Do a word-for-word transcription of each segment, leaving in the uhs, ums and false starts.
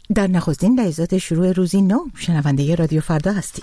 در نخستین لحظات شروع روزی نو شنونده رادیو فردا هستید.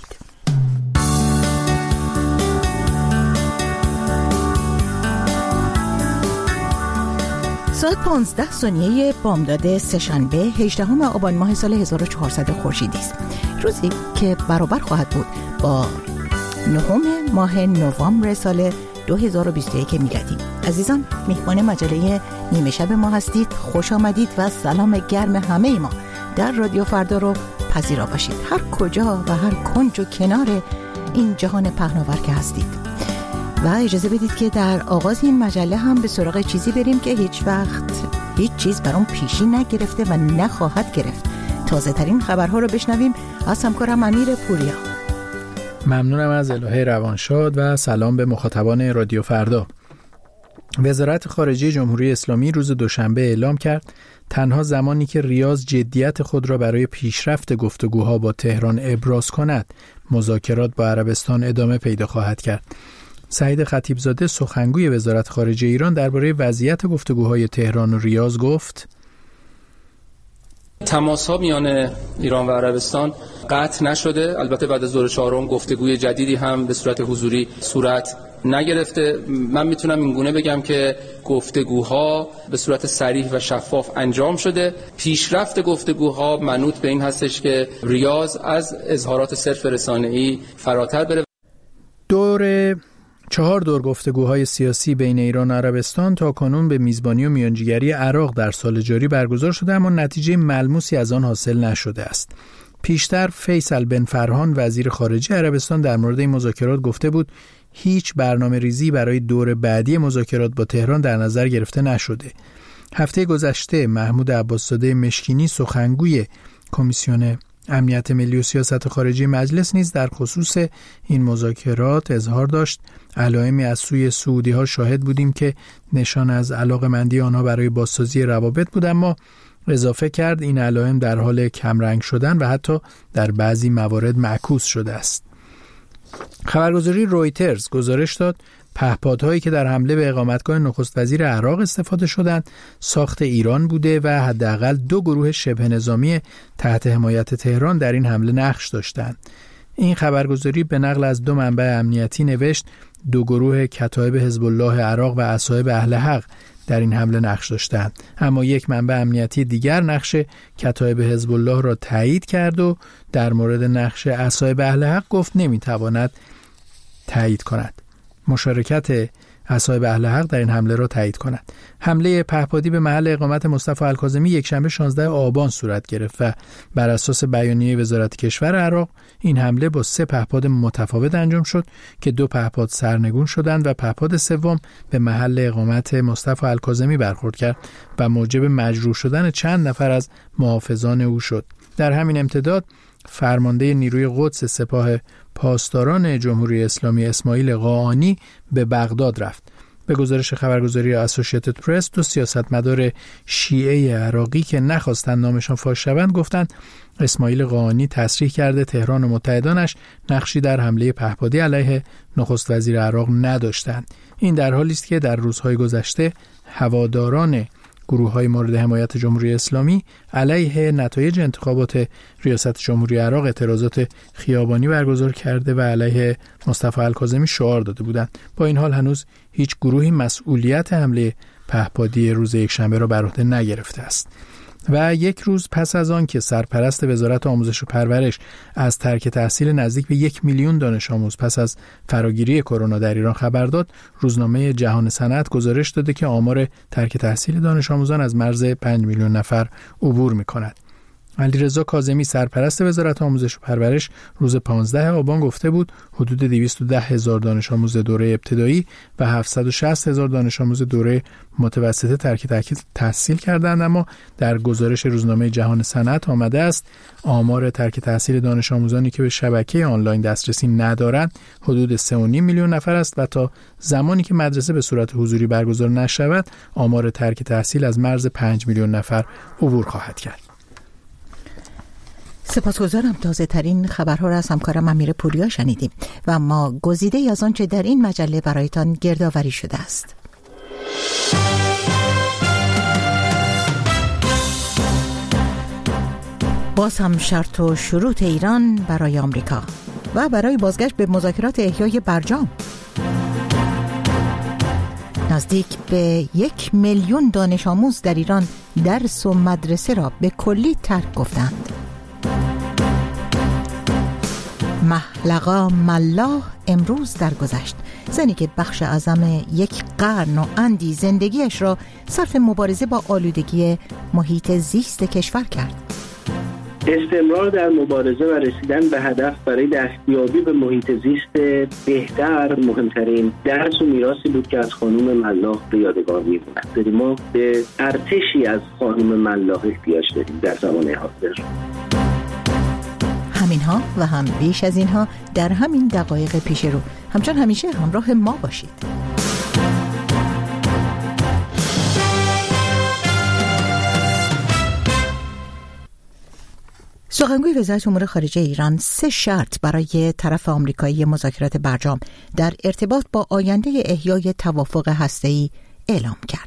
ساعت پانزده ثانیه بامداد سه‌شنبه هجدهم آبان ماه سال هزار و چهارصد خورشیدی است. روزی که برابر خواهد بود با نهم ماه نوامبر سال دو هزار و بیست و یک میلادی. عزیزان، میهمان مجله نیمه شب ما هستید. خوش آمدید و سلام گرم همه ما در رادیو فردا رو پذیرا باشید، هر کجا و هر کنج و کنار این جهان پهناور که هستید. و اجازه بدید که در آغاز این مجله هم به سراغ چیزی بریم که هیچ وقت هیچ چیز برام پیشی نگرفته و نخواهد گرفت. تازه ترین خبرها رو بشنویم از همکارم امیر پوریا. ممنونم از الهه روانشاد و سلام به مخاطبان رادیو فردا. وزارت خارجه جمهوری اسلامی روز دوشنبه اعلام کرد تنها زمانی که ریاض جدیت خود را برای پیشرفت گفتگوها با تهران ابراز کند، مذاکرات با عربستان ادامه پیدا خواهد کرد. سعید خطیبزاده سخنگوی وزارت خارجه ایران درباره وضعیت گفتگوهای تهران و ریاض گفت: تماس‌ها میان ایران و عربستان قطع نشده. البته بعد از دور چهارم گفتگوی جدیدی هم به صورت حضوری صورت نگرفته. من میتونم اینگونه بگم که گفتگوها به صورت صریح و شفاف انجام شده. پیشرفت گفتگوها منوط به این هستش که ریاض از اظهارات صرف رسانه‌ای فراتر بره. دور چهار دور گفتگوهای سیاسی بین ایران و عربستان تا کنون به میزبانی و میانجیگری عراق در سال جاری برگزار شده، اما نتیجه ملموسی از آن حاصل نشده است. پیشتر فیصل بن فرحان وزیر خارجه عربستان در مورد این مذاکرات گفته بود هیچ برنامه ریزی برای دور بعدی مذاکرات با تهران در نظر گرفته نشده. هفته گذشته محمود عباسزاده مشکینی سخنگوی کمیسیون امنیت ملی و سیاست خارجی مجلس نیز در خصوص این مذاکرات اظهار داشت. علائمی از سوی سعودی‌ها شاهد بودیم که نشان از علاقه‌مندی آنها برای بازسازی روابط بود، اما اضافه کرد این علائم در حال کمرنگ شدن و حتی در بعضی موارد معکوس شده است. خبرگزاری رویترز گزارش داد پهپادهایی که در حمله به اقامتگاه نخست وزیر عراق استفاده شدند ساخت ایران بوده و حداقل دو گروه شبه نظامی تحت حمایت تهران در این حمله نقش داشتند. این خبرگزاری به نقل از دو منبع امنیتی نوشت دو گروه کتایب حزب الله عراق و اصحاب اهل حق در این حمله نقش داشتند، اما یک منبع امنیتی دیگر نقش کتایب حزب الله را تایید کرد و در مورد نقش اصحاب اهل حق گفت نمیتواند تایید کند. مشارکت اصحاب اهل حق در این حمله را تایید کند. حمله پهپادی به محل اقامت مصطفی الکاظمی یکشنبه شانزده آبان صورت گرفت و بر اساس بیانیه وزارت کشور عراق این حمله با سه پهپاد متفاوت انجام شد که دو پهپاد سرنگون شدند و پهپاد سوم به محل اقامت مصطفی الکاظمی برخورد کرد و موجب مجروح شدن چند نفر از محافظان او شد. در همین امتداد فرمانده نیروی قدس سپاه پاسداران جمهوری اسلامی اسماعیل قاآنی به بغداد رفت. به گزارش خبرگزاری اسوسییتد پرس دو سیاستمدار شیعه عراقی که نخواستند نامشان فاش شوند گفتند اسماعیل قاآنی تصریح کرده تهران و متحدانش نقشی در حمله پهپادی علیه نخست وزیر عراق نداشتند. این در حالی است که در روزهای گذشته هواداران گروه‌های مورد حمایت جمهوری اسلامی علیه نتایج انتخابات ریاست جمهوری عراق اعتراضات خیابانی برگزار کرده و علیه مصطفی الکاظمی شعار داده بودند. با این حال هنوز هیچ گروهی مسئولیت حمله پهپادی روز یکشنبه را بر عهده نگرفته است. و یک روز پس از آن که سرپرست وزارت آموزش و پرورش از ترک تحصیل نزدیک به یک میلیون دانش آموز پس از فراگیری کرونا در ایران خبر داد، روزنامه جهان صنعت گزارش داده که آمار ترک تحصیل دانش آموزان از مرز پنج میلیون نفر عبور می‌کند. علیرضا کاظمی سرپرست وزارت آموزش و پرورش روز پانزده آبان گفته بود حدود دویست و ده هزار دانش آموز دوره ابتدایی و هفتصد و شصت هزار دانش آموز دوره متوسطه ترک تحصیل کردند، اما در گزارش روزنامه جهان صنعت آمده است آمار ترک تحصیل دانش آموزانی که به شبکه آنلاین دسترسی ندارند حدود سه و نیم میلیون نفر است و تا زمانی که مدرسه به صورت حضوری برگزار نشود آمار ترک تحصیل از مرز پنج میلیون نفر عبور خواهد کرد. سپاسگزارم. تازه ترین خبرها را از همکارم امیر پوریا شنیدیم و ما گزیده از آنچه در این مجله برایتان گردآوری شده است. باز هم شرط و شروط ایران برای آمریکا و برای بازگشت به مذاکرات احیای برجام. نزدیک به یک میلیون دانش آموز در ایران درس و مدرسه را به کلی ترک گفتند. محلقا ملاح امروز درگذشت، زنی که بخش اعظم یک قرن و اندی زندگیش را صرف مبارزه با آلودگی محیط زیست کشور کرد. استمرار در مبارزه و رسیدن به هدف برای دستیابی به محیط زیست بهتر مهمترین درس و میراثی بود که از خانم ملاح به یادگار می‌ماند. ما به ارتشی از خانم ملاح احتیاج داریم در زمان حاضر. همینها و هم بیش از اینها در همین دقایق پیش رو. همچنان همیشه همراه ما باشید. سخنگوی وزارت امور خارجه ایران سه شرط برای طرف آمریکایی مذاکرات برجام در ارتباط با آینده احیای توافق هسته‌ای اعلام کرد.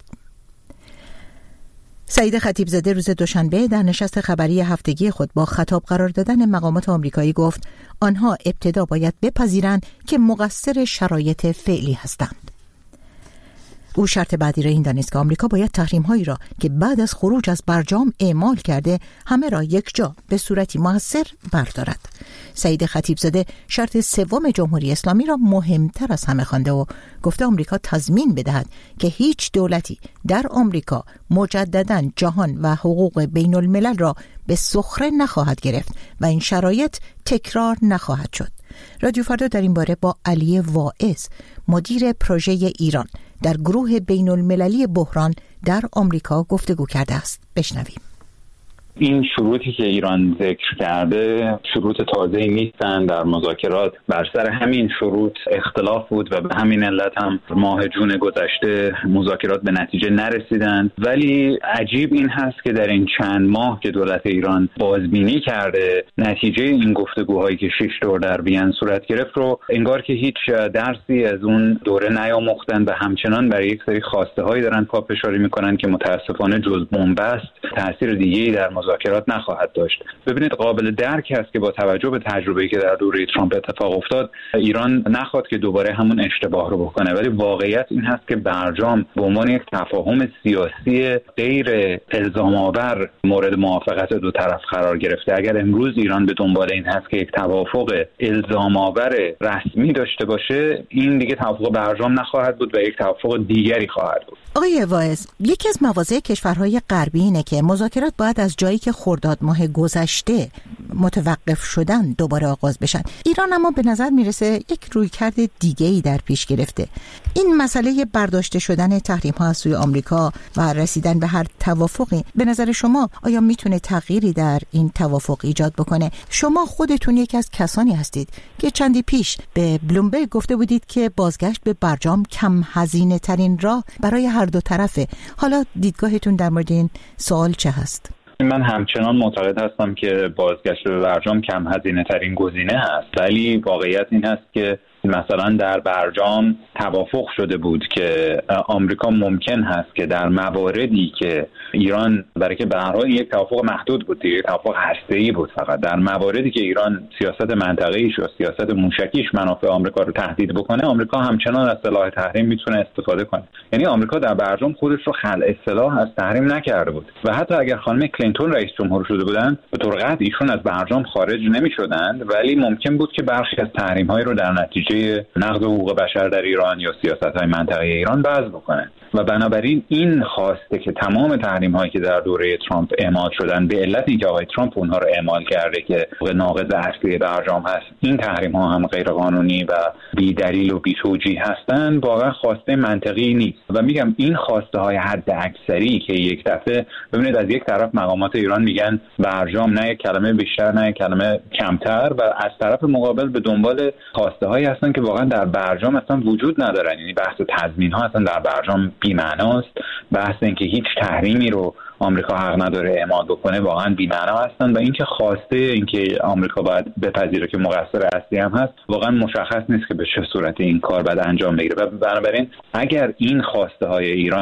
سعید خطیبزاده روز دوشنبه در نشست خبری هفتگی خود با خطاب قرار دادن مقامات آمریکایی گفت آنها ابتدا باید بپذیرند که مقصر شرایط فعلی هستند. او شرط بعدی را این دانست که آمریکا باید تحریم‌هایی را که بعد از خروج از برجام اعمال کرده همه را یک جا به صورتی مؤثر بردارد. سعید خطیبزاده شرط سوم جمهوری اسلامی را مهمتر از همه خوانده و گفته آمریکا تضمین بدهد که هیچ دولتی در آمریکا مجدداً جهان و حقوق بین الملل را به سخره نخواهد گرفت و این شرایط تکرار نخواهد شد. رادیو فردا در این باره با علی واعظ مدیر پروژه ایران در گروه بین المللی بحران در آمریکا گفتگو کرده است. بشنویم. این شروطی که ایران ذکر کرده شروط تازه‌ای نیستن. در مذاکرات بر سر همین شروط اختلاف بود و به همین علت هم ماه جون گذشته مذاکرات به نتیجه نرسیدن. ولی عجیب این هست که در این چند ماه که دولت ایران بازبینی کرده نتیجه این گفتگوهایی که شش دور در وین صورت گرفت رو انگار که هیچ درسی از اون دوره نیاموختن و همچنان برای یک سری خواسته هایی دارن پافشاری میکنن که متاسفانه جز بنبست تاثیر دیگه‌ای در مذاکرات نخواهد داشت. ببینید قابل درک است که با توجه به تجربه‌ای که در دوره ترامپ اتفاق افتاد ایران نخواد که دوباره همون اشتباه رو بکنه، ولی واقعیت این هست که برجام به عنوان یک تفاهم سیاسی غیر الزام‌آور مورد موافقت دو طرف قرار گرفته. اگر امروز ایران به دنبال این هست که یک توافق الزام‌آور رسمی داشته باشه این دیگه توافق برجام نخواهد بود و یک توافق دیگری خواهد بود. آقای واعظ، یکی از مواضع کشورهای غربی اینه که مذاکرات باید از جایی که خرداد ماه گذشته متوقف شدن دوباره آغاز بشن. ایران اما به نظر میرسه یک رویکرد دیگه‌ای در پیش گرفته. این مسئله برداشته شدن تحریم‌ها از سوی آمریکا و رسیدن به هر توافقی به نظر شما آیا میتونه تغییری در این توافق ایجاد بکنه؟ شما خودتون یکی از کسانی هستید که چندی پیش به بلومبرگ گفته بودید که بازگشت به برجام کم هزینه ترین راه برای هر دو طرفه. حالا دیدگاهتون در مورد این سوال چه هست؟ من همچنان معتقد هستم که بازگشت به برجام کم هزینه ترین گزینه هست، ولی واقعیت این هست که مثلا در برجام توافق شده بود که آمریکا ممکن هست که در مواردی که ایران برای که به هر حال یک توافق محدود بود دیگه، توافق هسته‌ای بود، فقط در مواردی که ایران سیاست منطقه‌ایش و سیاست موشکیش منافع آمریکا رو تهدید بکنه آمریکا همچنان از سلاح تحریم میتونه استفاده کنه. یعنی آمریکا در برجام خودش رو خلع سلاح از تحریم نکرده بود و حتی اگر خانم کلینتون رئیس جمهور شده بودن به طور قطع ایشون از برجام خارج نمی‌شدند، ولی ممکن بود که برخی از تحریم‌های رو در نتیجه نقض حقوق بشر در ایران یا سیاست‌های منطقه‌ای ایران وضع بکنه. و بنابراین این خواسته که تمام تحریم‌هایی که در دوره ترامپ اعمال شدن به علت اینکه آقای ترامپ اونها رو اعمال کرده که ناقض اصلی برجام هست، این تحریم‌ها هم غیرقانونی و بی دلیل و بی توجیه هستن، واقعا خواسته منطقی نیست. و میگم این خواسته های حد اکثری که یک دفعه ببینید از یک طرف مقامات ایران میگن برجام نه یک کلمه بیشتر نه یک کلمه کمتر، و از طرف مقابل به دنبال خواسته هایی هستن که واقعا در برجام اصلا وجود ندارن. یعنی بحث تضمین ها اصلا در برجام بی‌معناست، بحث اینکه هیچ تحریمی رو آمریکا حق نداره اعمال بکنه واقعا بی‌معنا هستن، و اینکه خواسته اینکه آمریکا باید بپذیره که مقصر اصلی هم هست واقعا مشخص نیست که به چه صورت این کار باید انجام بگیره. و بنابراین اگر این خواسته های ایران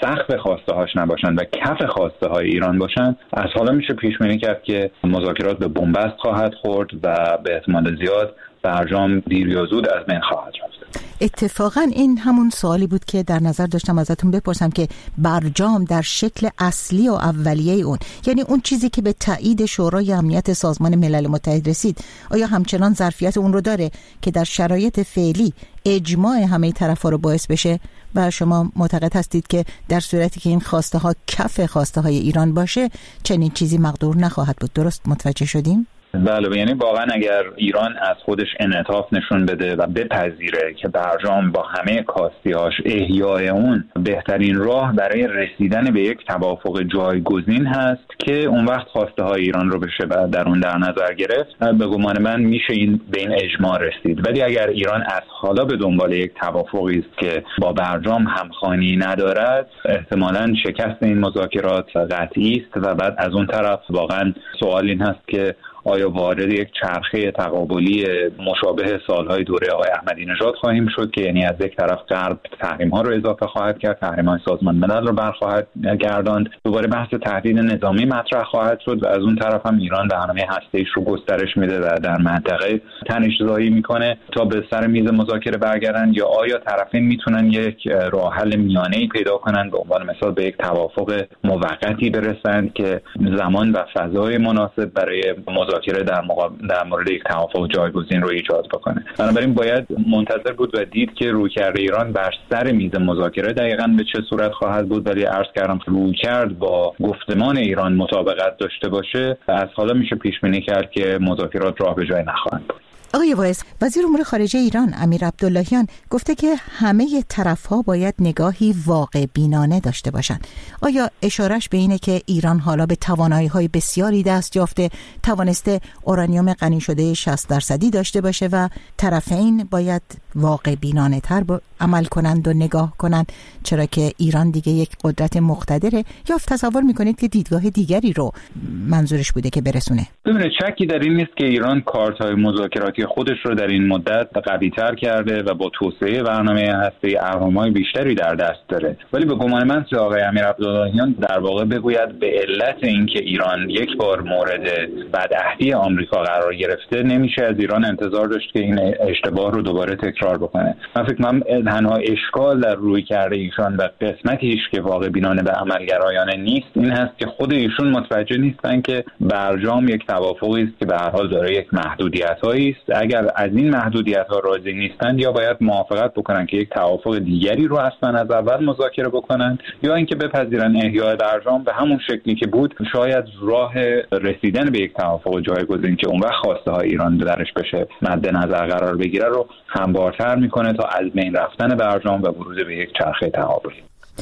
سقف خواسته هاش نباشن و کف خواسته های ایران باشن، از حالا میشه پیش بینی کرد که مذاکرات به بنبست خواهد خورد و به احتمال زیاد برجام دیر یا زود از بین خواهد رفت. اتفاقا این همون سوالی بود که در نظر داشتم ازتون بپرسم که برجام در شکل اصلی و اولیه اون، یعنی اون چیزی که به تایید شورای امنیت سازمان ملل متحد رسید، آیا همچنان ظرفیت اون رو داره که در شرایط فعلی اجماع همه طرفا رو باعث بشه؟ و شما معتقد هستید که در صورتی که این خواسته ها کف خواسته های ایران باشه چنین چیزی مقدور نخواهد بود؟ درست متوجه شدیم؟ بله، یعنی واقعا اگر ایران از خودش انعطاف نشون بده و بپذیره که برجام با همه کاستی‌هاش احیای اون بهترین راه برای رسیدن به یک توافق جایگزین هست که اون وقت خواسته های ایران رو بشه و در اون در نظر گرفت، به گمان من میشه این به این اجماع رسید. ولی اگر ایران از حالا به دنبال یک توافقی است که با برجام همخوانی ندارد، احتمالاً شکست این مذاکرات قطعی است و بعد از اون طرف واقعا سوال این هست که آیا وارد یک چرخه تقابلی مشابه سالهای دوره آقای احمدی نژاد خواهیم شد که یعنی از یک طرف غرب تحریم‌ها رو اضافه خواهد کرد، تحریم‌های سازمان ملل رو برخواهد گرداند، دوباره بحث تهدید نظامی مطرح خواهد شد و از اون طرف هم ایران برنامه هسته‌ایش رو گسترش میده و در منطقه تنش‌زایی میکنه تا به سر میز مذاکره برگردن، یا آیا طرفین میتونن یک راه حل میانه‌ای پیدا کنن، به عنوان مثال به یک توافق موقتی برسند که زمان و فضای مناسب برای مذاکره در, مقابل در مورد یک توافق جایگزین رو ایجاد بکنه. بنابراین باید منتظر بود و دید که رویکرد ایران بر سر میز مذاکره دقیقاً به چه صورت خواهد بود. ولی عرض کردم رویکرد با گفتمان ایران مطابقت داشته باشه، از حالا میشه پیش بینی کرد که مذاکرات راه به جای نخواهند برد. آقای وایس، وزیر امور خارجه ایران امیر عبداللهیان گفته که همه طرف‌ها باید نگاهی واقع بینانه داشته باشند. آیا اشارش به اینه که ایران حالا به توانایی‌های بسیاری دست یافته، توانسته اورانیوم غنی شده شصت درصدی داشته باشه و طرفین باید واقع بینانه تر عمل کنند و نگاه کنند، چرا که ایران دیگه یک قدرت مقتدره؟ یا تصور میکنید که دیدگاه دیگری رو منظورش بوده که برسونه؟ ببینید، شکی در این نیست که ایران کارت‌های مذاکراتی خودش رو در این مدت قوی‌تر کرده و با توسعه برنامه هسته‌ای ارهام‌های بیشتری در دست داره. ولی به گمان من آقای امیر عبداللهیان در واقع بگوید به علت اینکه ایران یک بار مورد بدعهدی آمریکا قرار گرفته، نمیشه از ایران انتظار داشت که این اشتباه رو دوباره تکرار بکنه. من فکر کنم تنها اشکال در رویکرد ایشان و قسمتیش که واقع بینانه به عملگرایانه نیست این هست که خود ایشون متوجه نیستن که برجام یک توافقی است که به هر حال داره یک محدودیت‌هایی است. اگر از این محدودیت‌ها راضی نیستند، یا باید موافقت بکنن که یک توافق دیگری رو اصلا از اول مذاکره بکنن، یا اینکه بپذیرن احیای برجام به همون شکلی که بود شاید راه رسیدن به یک توافق جایگزین که اون وقت خواسته های ایران درش بشه مد نظر قرار بگیره رو هموارتر میکنه تا از بین رفتن برجام و ورود به یک چرخه تقابلی.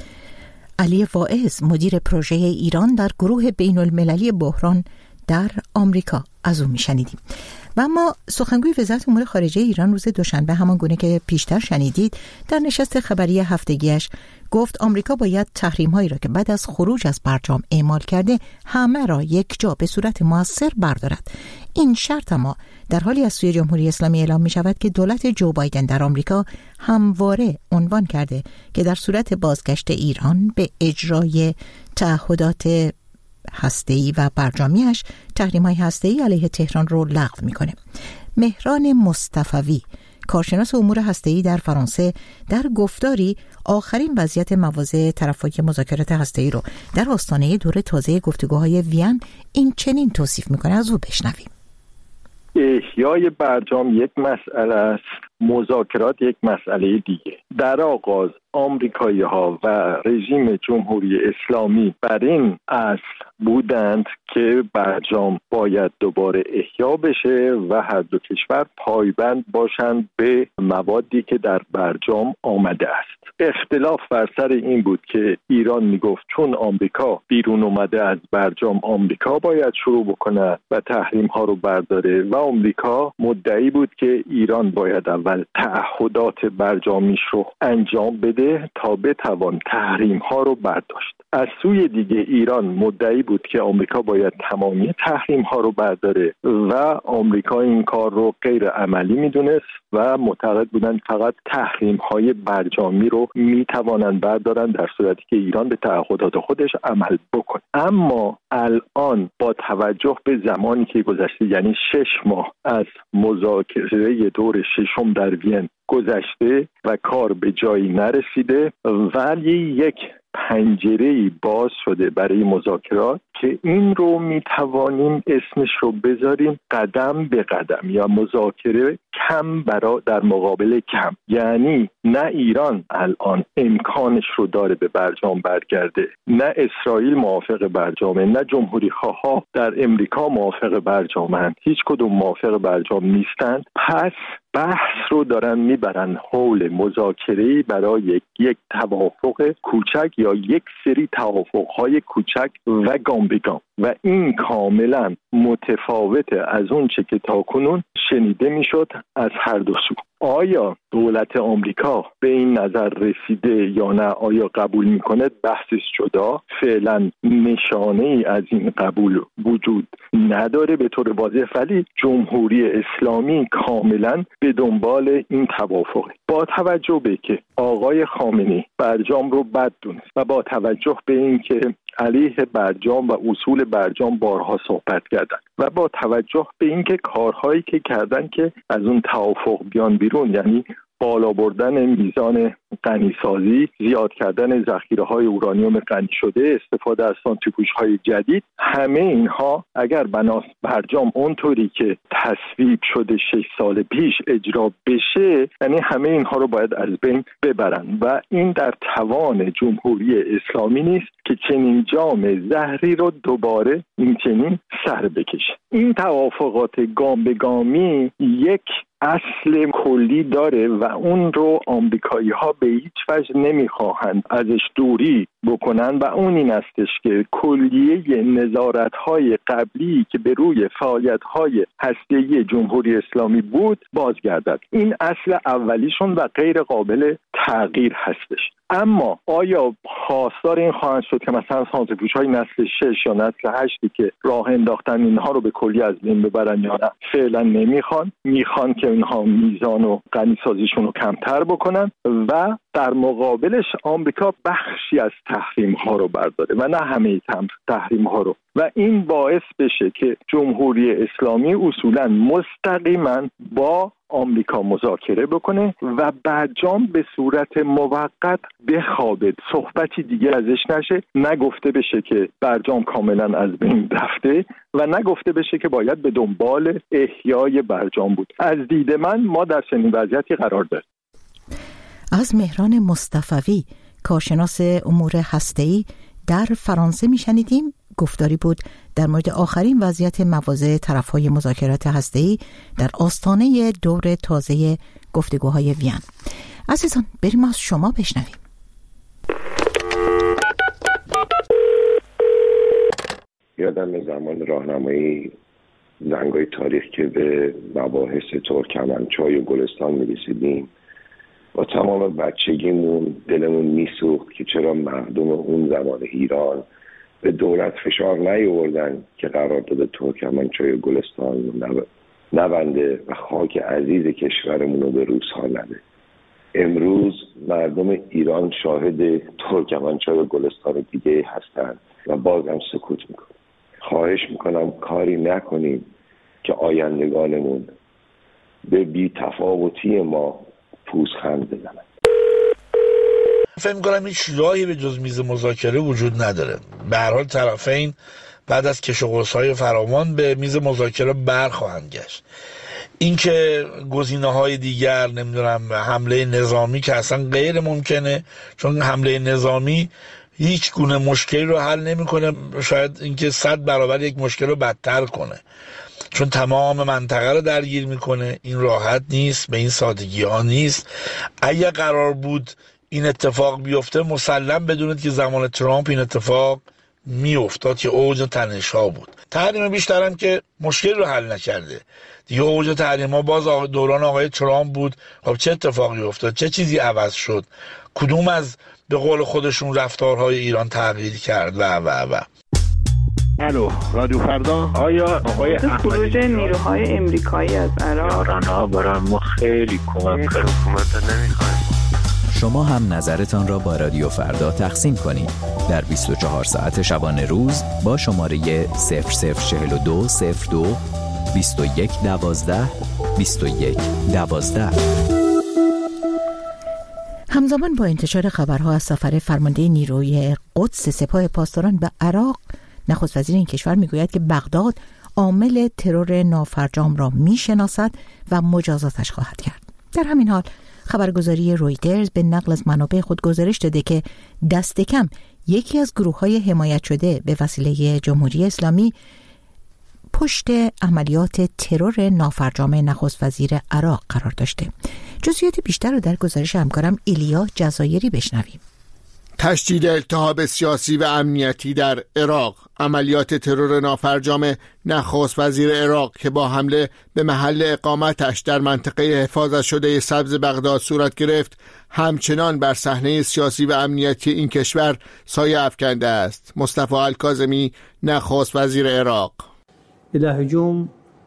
علی واعظ، مدیر پروژه ایران در گروه بین المللی بحران در آمریکا، از او میشنیدیم. و اما سخنگوی وزارت امور خارجه ایران روز دوشنبه، همان گونه که پیشتر شنیدید، در نشست خبری هفتگیش گفت آمریکا باید تحریم‌هایی را که بعد از خروج از برجام اعمال کرده همه را یک جا به صورت مؤثر بردارد. این شرط اما در حالی از سوی جمهوری اسلامی اعلام می شود که دولت جو بایدن در آمریکا همواره عنوان کرده که در صورت بازگشت ایران به اجرای تعهدات هسته‌ای و برجامیش، تحریم‌های هسته‌ای علیه تهران رو لغو می‌کنه. مهران مصطفوی، کارشناس امور هسته‌ای در فرانسه، در گفتاری آخرین وضعیت مواضع طرفای مذاکرات هسته‌ای رو در آستانه دوره تازه گفتگوهای وین این چنین توصیف می‌کنه. از او بشنویم. احیای برجام یک مسئله است، مذاکرات یک مسئله دیگه. در آغاز آمریکایی ها و رژیم جمهوری اسلامی بر این اصل بودند که برجام باید دوباره احیا بشه و هر دو کشور پایبند باشند به موادی که در برجام آمده است. اختلاف بر سر این بود که ایران میگفت چون آمریکا بیرون اومده از برجام، آمریکا باید شروع بکنه و تحریم ها رو برداره، و آمریکا مدعی بود که ایران باید اول تعهدات برجامیش رو رو انجام بده تا بتوان تحریم ها رو برداشت. از سوی دیگه ایران مدعی بود که آمریکا باید تمامی تحریم ها رو برداره و آمریکا این کار رو غیر عملی میدونست و معتقد بودن فقط تحریم های برجامی رو میتوانند بردارن در صورتی که ایران به تعهدات خودش عمل بکنه. اما الان با توجه به زمانی که گذشته، یعنی شش ماه از مذاکره دور ششم در وین گذشته و کار به جایی نرسیده، ولی یک پنجره‌ای باز شده برای مذاکرات که این رو میتوانیم اسمش رو بذاریم قدم به قدم یا مذاکره کم برا در مقابل کم. یعنی نه ایران الان امکانش رو داره به برجام برگرده، نه اسرائیل موافق برجامه، نه جمهوری خواها در امریکا موافق برجامند، هیچ کدوم موافق برجام نیستند. پس بحث رو دارن میبرن حول مذاکره برای یک, یک توافق کوچک یا یک سری توافق‌های کوچک و گام به گام و این کاملا متفاوته از اون چه که تاکنون شنیده میشد از هر دو سو. آیا دولت آمریکا به این نظر رسیده یا نه، آیا قبول میکنه بحثش جدا، فعلا نشانه ای از این قبول وجود نداره به طور واضح، ولی جمهوری اسلامی کاملا به دنبال این توافقه. با توجه به که آقای خامنه‌ای برجام رو بد دونست و با توجه به این که علیه برجام و اصول برجام بارها صحبت کردن و با توجه به اینکه کارهایی که کردن که از اون توافق بیان بیرون، یعنی بالا بردن میزان غنیسازی، زیاد کردن ذخیره‌های اورانیوم غنی شده، استفاده از سانتریفوژهای جدید، همه اینها اگر بناس برجام اونطوری که تصویب شده شش سال پیش اجرا بشه، یعنی همه اینها رو باید از بین ببرن و این در توان جمهوری اسلامی نیست که چنین جام زهری رو دوباره این چنین سر بکشه. این توافقات گام به گامی یک اصل کلی داره و اون رو آمریکایی ها به هیچ وجه نمیخواهند ازش دوری بکنن و اون این استش که کلیه نظارت های قبلی که به روی فعالیت های هسته‌ای جمهوری اسلامی بود بازگردد. این اصل اولیشون و غیر قابل تغییر هستش. اما آیا خواستار این خواهند شد که مثلا سانتریفوژهای نسل شش یا نسل هشتی که راه انداختن اینها رو به کلی از بین ببرن یا نه؟ فعلا نمیخوان، میخوان که اینها میزان و غنیسازیشون رو کمتر بکنن و در مقابلش آمریکا بخشی از تحریم ها رو برداره و نه همه تحریم ها رو و این باعث بشه که جمهوری اسلامی اصولا مستقیما با آمریکا مذاکره بکنه و برجام به صورت موقت بخوابه، صحبتی دیگه ازش نشه، نگفته بشه که برجام کاملا از بین رفته و نگفته بشه که باید به دنبال احیای برجام بود. از دید من ما در چنین وضعیتی قرار داریم. از مهران مصطفوی، کارشناس امور هسته‌ای در فرانسه میشنیدیم. گفتاری بود در مورد آخرین وضعیت مواضع طرف‌های مذاکرات هسته‌ای در آستانه دور تازه گفتگوهای وین. عزیزان بریم از شما بشنویم. یادم زمان راهنمایی زنگای تاریخ که به مباحث ترکمنچای و گلستان می‌رسیدیم، با تمام بچگیمون دلمون میسوخت که چرا مردم اون زمان ایران به دولت فشار نیاوردن که قرارداد ترکمنچای و گلستان نبنده و خاک عزیز کشورمون رو به روس‌ها نده. امروز مردم ایران شاهد ترکمنچای و گلستان دیگه هستند و بازم سکوت میکنن. خواهش میکنم کاری نکنیم که آیندگانمون به بی تفاوتی ما پوزخند بزنن. فکر می‌کنم هیچ راهی به جز میز مذاکره وجود نداره. به هر حال طرفین بعد از کش و قوس‌های فراوان به میز مذاکره برخواهند گشت. اینکه گزینه‌های دیگر، نمیدونم حمله نظامی که اصلا غیر ممکنه، چون حمله نظامی هیچ گونه مشکلی رو حل نمی‌کنه، شاید اینکه صد برابر یک مشکل رو بدتر کنه، چون تمام منطقه رو درگیر میکنه. این راحت نیست، به این سادگی ها نیست. اگه قرار بود این اتفاق بیفته، مسلم بدونید که زمان ترامپ این اتفاق میافتاد که اوج تنش ها بود. تحریم بیشتر هم که مشکل رو حل نکرده دیگه. اوج تحریم ها باز دوران آقای ترامپ بود. خب چه اتفاقی افتاد؟ چه چیزی عوض شد؟ کدوم از به قول خودشون رفتارهای ایران تغییر کرد و و و الو رادیو فردا. آیا آقای خروج نیروهای امریکایی از عراق ایران‌ها برای ما خیلی کمک کرد. حکومت نمیخواد. شما هم نظرتان را با رادیو فردا تقسیم کنید در بیست و چهار ساعت شبانه روز با شماره صفر صفر چهل و دو صفر دو بیست و یک دوازده بیست و یک دوازده. همزمان با انتشار خبرها از سفر فرمانده نیروی قدس سپاه پاسداران به عراق، نخست وزیر این کشور میگوید که بغداد عامل ترور نافرجام را میشناسد و مجازاتش خواهد کرد. در همین حال خبرگزاری رویترز به نقل از منابع خود گزارش داده که دست کم یکی از گروه‌های حمایت شده به وسیله جمهوری اسلامی پشت عملیات ترور نافرجام نخست وزیر عراق قرار داشته. جزئیات بیشتر رو در گزارش همکارم ایلیا جزایری بشنویم. تشدید التهاب سیاسی و امنیتی در عراق، عملیات ترور نافرجام نخست وزیر عراق که با حمله به محل اقامتش در منطقه حفاظت شده سبز بغداد صورت گرفت، همچنان بر صحنه سیاسی و امنیتی این کشور سایه افکنده است. مصطفی الکاظمی، نخست وزیر عراق: الى هجوم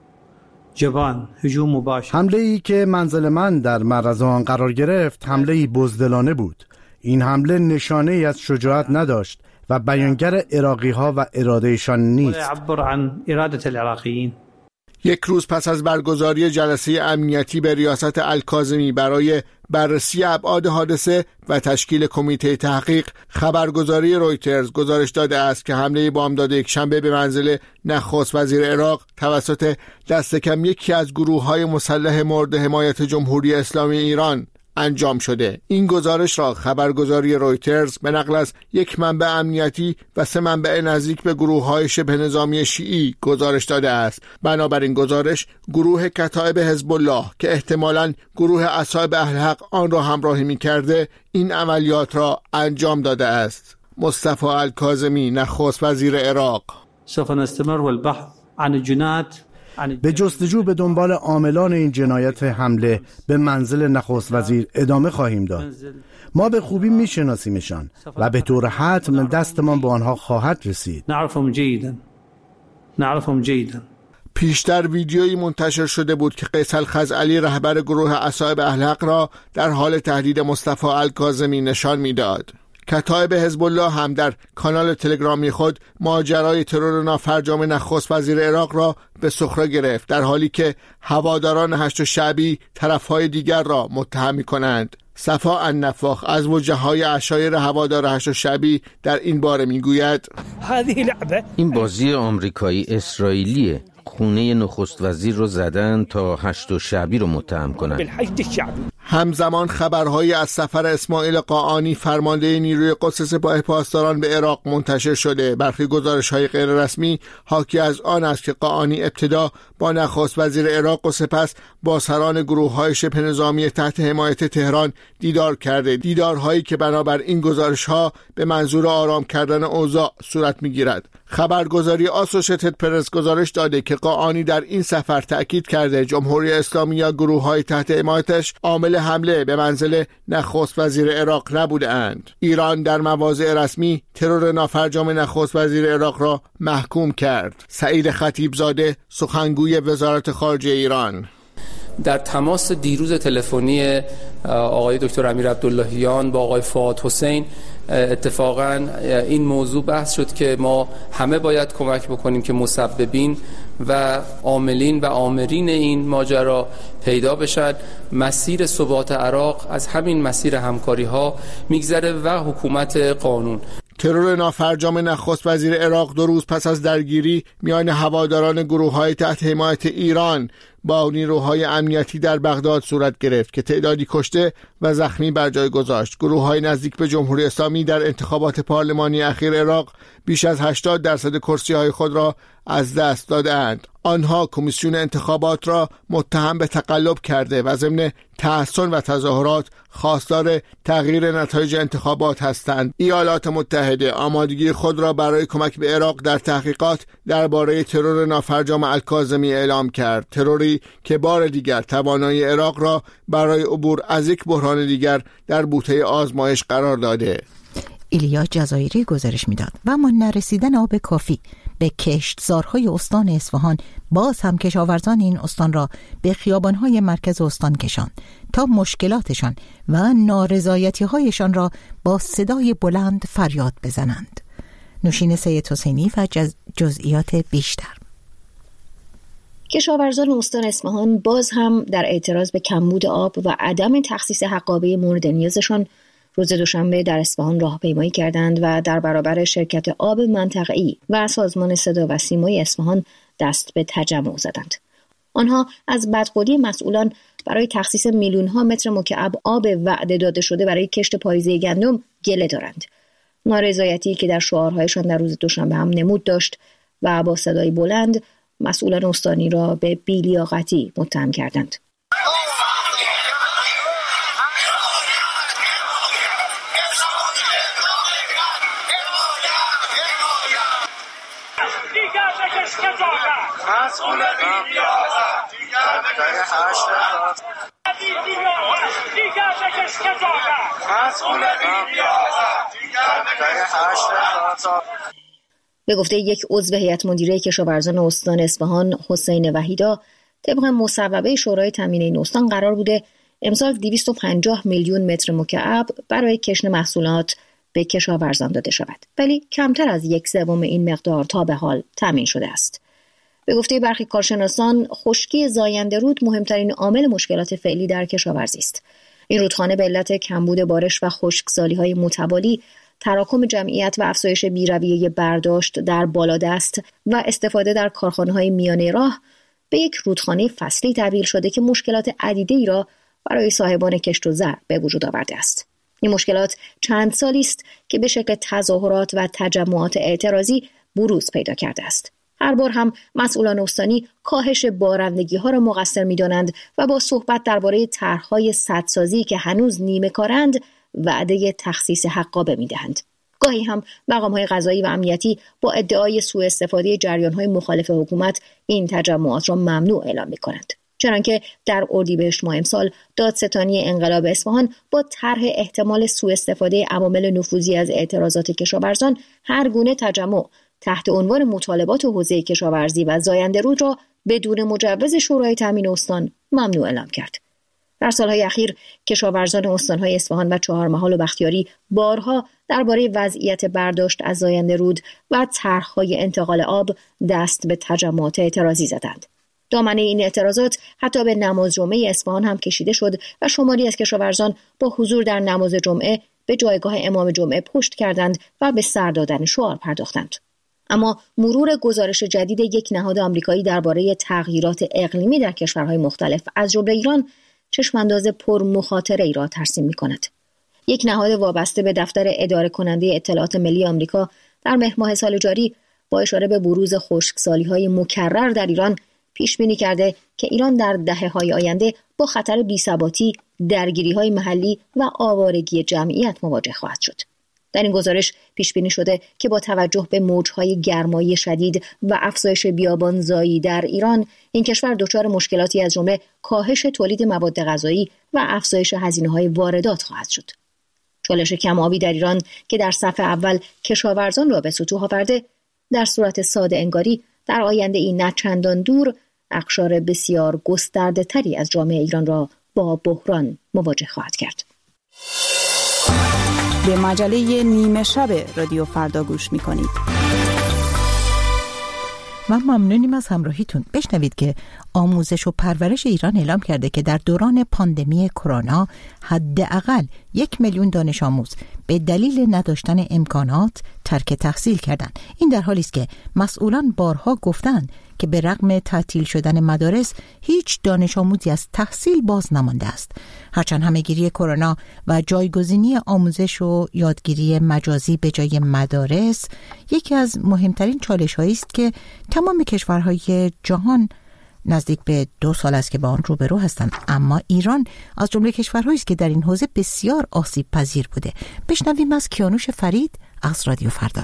جبان، هجوم مباشر. حمله ای که منزل من در معرض آن قرار گرفت حمله ای بزدلانه بود. این حمله نشانه ای از شجاعت نداشت و بیانگر عراقی ها و ارادهشان نیست. عبر عن اراده العراقیین. یک روز پس از برگزاری جلسه امنیتی به ریاست الکاظمی برای بررسی ابعاد حادثه و تشکیل کمیته تحقیق، خبرگزاری رویترز گزارش داده است که حمله بامداد یکشنبه به منزل نخست وزیر عراق توسط دست کم یکی از گروه‌های مسلح مورد حمایت جمهوری اسلامی ایران انجام شده. این گزارش را خبرگزاری رویترز به نقل از یک منبع امنیتی و سه منبع نزدیک به گروه‌های شبه نظامی شیعی گزارش داده است. بنابراین گزارش گروه کتایب حزب الله که احتمالاً گروه اصحاب اهل حق آن را همراهی می‌کرده، این عملیات را انجام داده است. مصطفی الکاظمی، نخست وزیر عراق: سوف نستمر والبحث عن الجنات. به جستجو به دنبال عاملان این جنایت حمله به منزل نخست وزیر ادامه خواهیم داد. ما به خوبی میشناسیمشان و به طور حتم دستمان به آنها خواهد رسید. نعرفهم جیدا نعرفهم جیدا. پیشتر ویدیویی منتشر شده بود که قیس الخزعلی، رهبر گروه اصحاب اهل حق، را در حال تهدید مصطفی الکاظمی نشان میداد. کتایب حزب الله هم در کانال تلگرامی خود ماجرای ترور نافرجام نخست وزیر عراق را به سخره گرفت، در حالی که هواداران هشت شعبی طرفهای دیگر را متهم می‌کنند. صفا النفاخ از وجههای عشایر هوادار هشت شعبی در این باره میگوید: این بازی آمریکایی اسرائیلیه. خونه نخست وزیر رو زدن تا هشت شعبی رو متهم کنن. همزمان خبرهایی از سفر اسماعیل قاآنی، فرمانده نیروی قدس سپاه پاسداران، به عراق منتشر شده. برخی گزارش‌های غیر رسمی حاکی از آن است که قاآنی ابتدا با نخست وزیر عراق و سپس با سران گروه‌های شبه نظامی تحت حمایت تهران دیدار کرده. دیدارهایی که بنابر این گزارش‌ها به منظور آرام کردن اوضاع صورت می‌گیرد. خبرگزاری آسوشیتد پرس گزارش داده که قاآنی در این سفر تأکید کرده جمهوری اسلامی یا گروه‌های تحت حمایتش عامل حمله به منزل نخست وزیر عراق نبوده اند. ایران در مواضع رسمی ترور نافرجام نخست وزیر عراق را محکوم کرد. سعید خطیبزاده، سخنگوی وزارت خارجه ایران: در تماس دیروز تلفنی آقای دکتر امیر عبداللهیان با آقای فؤاد حسین اتفاقا این موضوع بحث شد که ما همه باید کمک بکنیم که مسببین و عاملین و آمرین این ماجرا پیدا بشد. مسیر ثبات عراق از همین مسیر همکاری ها میگذره و حکومت قانون. ترور نافرجام نخست وزیر عراق دو روز پس از درگیری میان هواداران گروه‌های تحت حمایت ایران با نیروهای امنیتی در بغداد صورت گرفت که تعدادی کشته و زخمی بر جای گذاشت. گروه‌های نزدیک به جمهوری اسلامی در انتخابات پارلمانی اخیر عراق بیش از هشتاد درصد کرسی‌های خود را از دست دادند. آنها کمیسیون انتخابات را متهم به تقلب کرده و ضمن تحسن و تظاهرات خواستار تغییر نتایج انتخابات هستند. ایالات متحده آمادگی خود را برای کمک به عراق در تحقیقات درباره ترور نافرجام الکاظمی اعلام کرد، تروری که بار دیگر توانایی عراق را برای عبور از یک بحران دیگر در بوته آزمایش قرار داده. ایلیا جزایری گزارش میداد. و اما نرسیدن آب کافی به کشتزارهای استان اصفهان باز هم کشاورزان این استان را به خیابانهای مرکز استان کشاند تا مشکلاتشان و نارضایتی‌هایشان را با صدای بلند فریاد بزنند. نوشین سید حسینی و جز... جزئیات بیشتر. کشاورزان استان اصفهان باز هم در اعتراض به کمبود آب و عدم تخصیص حقابه مورد نیازشان روز دوشنبه در اصفهان راهپیمایی کردند و در برابر شرکت آب منطقه‌ای و سازمان صدا و سیمای اصفهان دست به تجمع زدند. آنها از بدقولی مسئولان برای تخصیص میلیون‌ها متر مکعب آب وعده داده شده برای کشت پاییزه گندم گله دارند. نارضایتی که در شعارهایشان در روز دوشنبه هم نمود داشت و با صدای بلند مسئولان استانی را به بی‌لیاقتی متهم کردند. به گفته یک عضو هیئت مدیره کشاورزان استان اصفهان حسین وحیدا، طبق مصوبه شورای تامین این استان قرار بوده امسال دویست و پنجاه میلیون متر مکعب برای کشت محصولات به کشاورزان داده شود، ولی کمتر از یک سوم این مقدار تا به حال تامین شده است. به گفته برخی کارشناسان، خشکی زاینده رود مهمترین عامل مشکلات فعلی در کشاورزی است. این رودخانه به علت کمبود بارش و خشکسالی‌های متوالی، تراکم جمعیت و افزایش بی‌رویه برداشت در بالادست و استفاده در کارخانه‌های میانه راه به یک رودخانه فصلی تبدیل شده که مشکلات عدیده‌ای را برای صاحبان کشت و زرع به وجود آورده است. این مشکلات چند سالی است که به شکل تظاهرات و تجمعات اعتراضی بروز پیدا کرده است. هر بار هم مسئولان استانی کاهش بارندگی‌ها را مقصر می‌دانند و با صحبت درباره طرح‌های سدسازی که هنوز نیمه کارند وعده تخصیص حقابه می‌دهند. گاهی هم مقام‌های قضایی و امنیتی با ادعای سوء استفاده جریان‌های مخالف حکومت این تجمعات را ممنوع اعلام می‌کنند. چنانکه در اردیبهشت ماه امسال دادستانی انقلاب اصفهان با طرح احتمال سوء استفاده عوامل نفوذی از اعتراضات کشاورزان هر گونه تجمع تحت عنوان مطالبات حوزه کشاورزی و زاینده رود را بدون مجوز شورای تامین استان ممنوع اعلام کرد. در سالهای اخیر کشاورزان استانهای اصفهان و چهارمحال و بختیاری بارها درباره وضعیت برداشت از زاینده رود و طرح‌های انتقال آب دست به تجمعات اعتراضی زدند. دامنه این اعتراضات حتی به نماز جمعه اصفهان هم کشیده شد و شماری از کشاورزان با حضور در نماز جمعه به جایگاه امام جمعه پشت کردند و به سر دادن شعار پرداختند. اما مرور گزارش جدید یک نهاد آمریکایی درباره تغییرات اقلیمی در کشورهای مختلف از جمله ایران چشمانداز پر مخاطره ای را ترسیم می‌کند. یک نهاد وابسته به دفتر اداره کننده اطلاعات ملی آمریکا در مهر ماه سال جاری با اشاره به بروز خشکسالی‌های مکرر در ایران پیش بینی کرده که ایران در دهه‌های آینده با خطر بی‌ثباتی، درگیری‌های محلی و آوارگی جمعیت مواجه خواهد شد. در این گزارش پیش بینی شده که با توجه به موج‌های گرمایی شدید و افزایش بیابانزایی در ایران، این کشور دچار مشکلاتی از جمله کاهش تولید مواد غذایی و افزایش هزینه‌های واردات خواهد شد. چالش کم‌آبی در ایران که در صف اول کشاورزان را به سطوح آورده، در صورت ساده انگاری در آینده این نه چندان دور اقشار بسیار گسترده تری از جامعه ایران را با بحران مواجه خواهد کرد. به مجله نیمه شب رادیو فردا گوش می‌کنید. و ممنونیم از همراهیتون. بشنوید که آموزش و پرورش ایران اعلام کرده که در دوران پاندمی کرونا حداقل یک میلیون دانش آموز به دلیل نداشتن امکانات ترک تحصیل کردند. این در حالی است که مسئولان بارها گفتند که به رغم تعطیل شدن مدارس هیچ دانش آموزی از تحصیل باز نمانده است. هرچند همهگیری کرونا و جایگزینی آموزش و یادگیری مجازی به جای مدارس یکی از مهمترین چالش‌هایی است که تمام کشورهای جهان نزدیک به دو سال است که با آن روبرو هستند، اما ایران از جمله کشورهایی است که در این حوزه بسیار آسیب پذیر بوده. بشنویم از کیانوش فرید از رادیو فردا.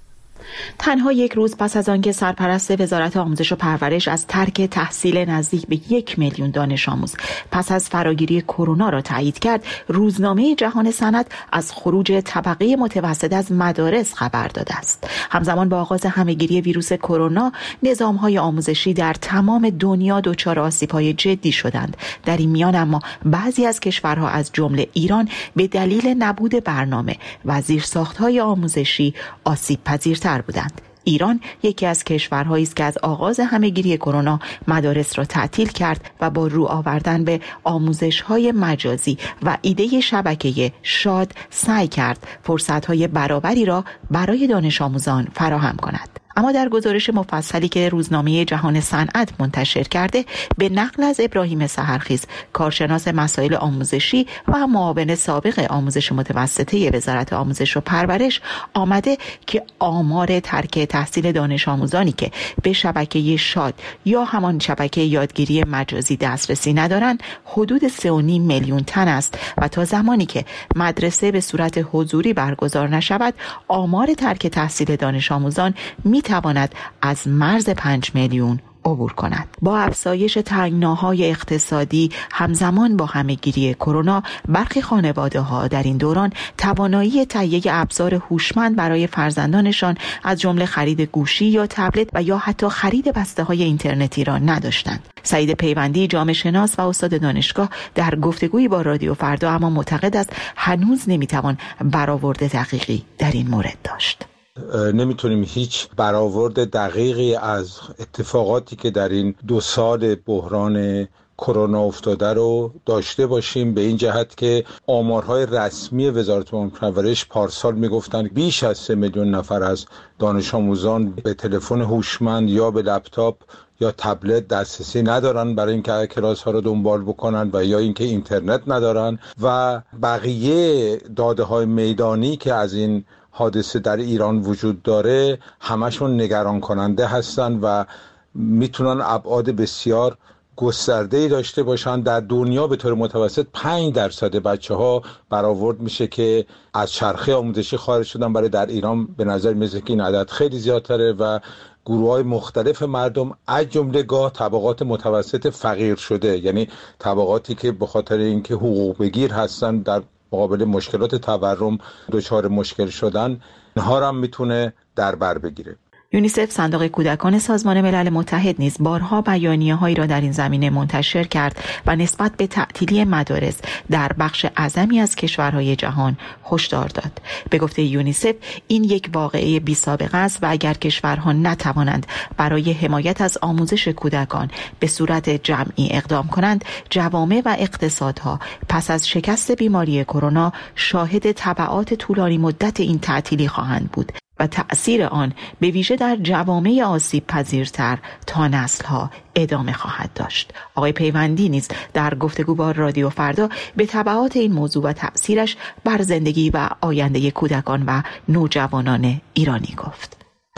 تنها یک روز پس از آنکه سرپرست وزارت آموزش و پرورش از ترک تحصیل نزدیک به یک میلیون دانش آموز پس از فراگیری کرونا را تایید کرد، روزنامه جهان صنعت از خروج طبقه متوسط از مدارس خبر داده است. همزمان با آغاز همهگیری ویروس کرونا، نظام‌های آموزشی در تمام دنیا دچار آسیب‌های جدی شدند. در این میان اما بعضی از کشورها از جمله ایران به دلیل نبود برنامه و زیرساخت‌های آموزشی آسیب پذیرتر بودند. ایران یکی از کشورهایی است که از آغاز همهگیری کرونا مدارس را تعطیل کرد و با رو آوردن به آموزش‌های مجازی و ایده شبکه شاد سعی کرد فرصت‌های برابری را برای دانش آموزان فراهم کند. اما در گزارش مفصلی که روزنامه جهان صنعت منتشر کرده، به نقل از ابراهیم سحرخیز، کارشناس مسائل آموزشی و معاون سابق آموزش متوسطه وزارت آموزش و پرورش، آمده که آمار ترک تحصیل دانش آموزانی که به شبکه شاد یا همان شبکه یادگیری مجازی دسترسی ندارند حدود سه و نیم میلیون تن است و تا زمانی که مدرسه به صورت حضوری برگزار نشود، آمار ترک تحصیل دانش آموزان می تواند از مرز پنج میلیون عبور کند. با افزایش تنگناهای اقتصادی همزمان با همهگیری کرونا، برخی خانواده‌ها در این دوران توانایی تهیه ابزار هوشمند برای فرزندانشان از جمله خرید گوشی یا تبلت و یا حتی خرید بسته‌های اینترنتی را نداشتند. سعید پیوندی، جامعه شناس و استاد دانشگاه، در گفتگویی با رادیو فردا اما معتقد است هنوز نمیتوان برآورد دقیقی در این مورد داشت. نمیتونیم هیچ برآورد دقیقی از اتفاقاتی که در این دو سال بحران کرونا افتاده رو داشته باشیم، به این جهت که آمارهای رسمی وزارت آموزش و پرورش پارسال میگفتن بیش از سه میلیون نفر از دانش آموزان به تلفن هوشمند یا به لپتاپ یا تبلت دسترسی ندارن برای اینکه کلاس ها رو دنبال بکنن و یا اینکه اینترنت ندارن و بقیه داده های میدانی که از این حادثه در ایران وجود داره همشون نگران کننده هستن و میتونن ابعاد بسیار گسترده‌ای داشته باشن. در دنیا به طور متوسط پنج درصد بچه ها برآورد میشه که از چرخه آموزشی خارج شدن، برای در ایران به نظر میاد که این عدد خیلی زیادتره و گروه‌های مختلف مردم از جمله گاه طبقات متوسط فقیر شده، یعنی طبقاتی که به خاطر اینکه حقوق بگیر هستن در مقابل مشکلات تورم دچار مشکل شدن، اینها را هم میتونه در بر بگیره. یونیسف، صندوق کودکان سازمان ملل متحد نیز بارها بیانیه‌هایی را در این زمینه منتشر کرد و نسبت به تعطیلی مدارس در بخش اعظمی از کشورهای جهان هشدار داد. به گفته یونیسف، این یک واقعه بی‌سابقه است و اگر کشورها نتوانند برای حمایت از آموزش کودکان به صورت جمعی اقدام کنند، جوامع و اقتصادها پس از شکست بیماری کرونا شاهد تبعات طولانی مدت این تعطیلی خواهند بود و تأثیر آن به ویژه در جوامع آسیب پذیرتر تا نسل‌ها ادامه خواهد داشت. آقای پیوندی نیز در گفتگو با رادیو فردا به تبعات این موضوع و تأثیرش بر زندگی و آینده کودکان و نوجوانان ایرانی گفت.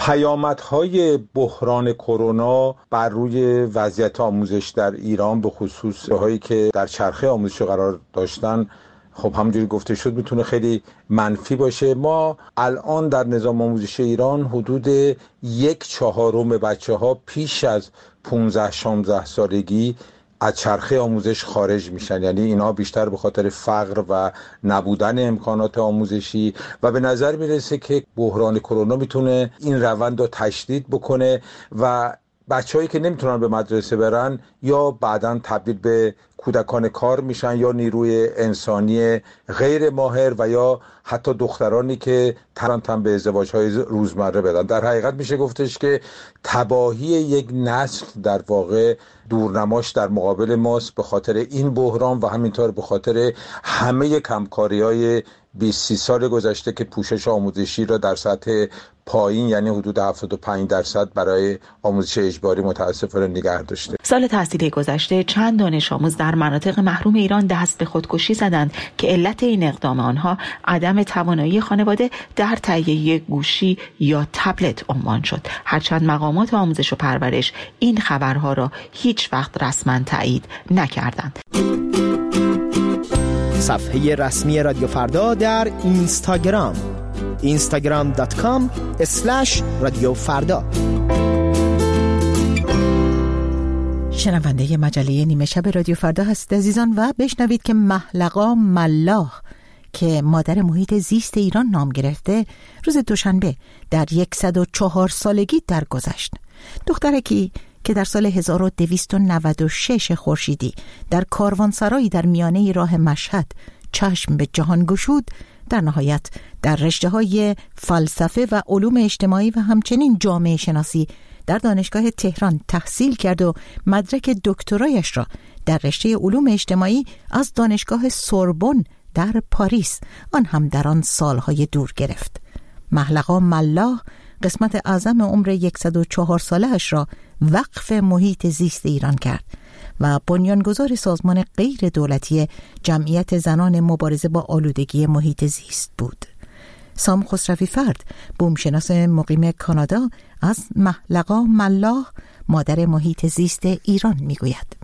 پیامدهای بحران کرونا بر روی وضعیت آموزش در ایران به خصوص هایی که در چرخه آموزش قرار داشتن، خب همونجوری گفته شد میتونه خیلی منفی باشه. ما الان در نظام آموزشی ایران حدود یک چهارم بچه ها پیش از پانزده شانزده سالگی از چرخه آموزش خارج میشن، یعنی اینا بیشتر به خاطر فقر و نبودن امکانات آموزشی و به نظر میرسه که بحران کرونا میتونه این روند رو تشدید بکنه و بچه‌هایی که نمیتونن به مدرسه برن یا بعداً تبدیل به کودکان کار میشن یا نیروی انسانی غیر ماهر و یا حتی دخترانی که ترانتن به ازدواج‌های روزمره بدن. در حقیقت میشه گفتش که تباهی یک نسل در واقع دورنماش در مقابل ماست به خاطر این بحران و همینطور به خاطر همه کمکاری‌های بیست سی سال گذشته که پوشش آموزشی را در سطح پایین یعنی حدود هفتاد و پنج درصد برای آموزش اجباری متاسفانه نگه داشته. سال تحصیلی گذشته چند دانش آموز در مناطق محروم ایران دست به خودکشی زدند که علت این اقدام آنها عدم توانایی خانواده در تهیه گوشی یا تبلت عنوان شد. هرچند مقامات آموزش و پرورش این خبرها را هیچ وقت رسما تایید نکردند. صفحه رسمی رادیو فردا در اینستاگرام اینستاگرام دات کام اسلش رادیو فردا. شنونده مجله نیمه شب رادیو فردا هست عزیزان و بشنوید که محلقا ملاح که مادر محیط زیست ایران نام گرفته روز دوشنبه در صد و چهار سالگی درگذشت. دخترکی که در سال هزار و دویست و نود و شش خورشیدی در کاروانسرایی در میانه راه مشهد چشم به جهان گشود، در نهایت در رشته‌های فلسفه و علوم اجتماعی و همچنین جامعه شناسی در دانشگاه تهران تحصیل کرد و مدرک دکترایش را در رشته علوم اجتماعی از دانشگاه سوربن در پاریس آن هم در آن سالهای دور گرفت. محلقا ملاح قسمت اعظم عمر صد و چهار ساله‌اش را وقف محیط زیست ایران کرد و بنیانگذار سازمان غیر دولتی جمعیت زنان مبارزه با آلودگی محیط زیست بود. سام خسروی فرد، بومشناس مقیم کانادا، از محلقا ملاح مادر محیط زیست ایران میگوید.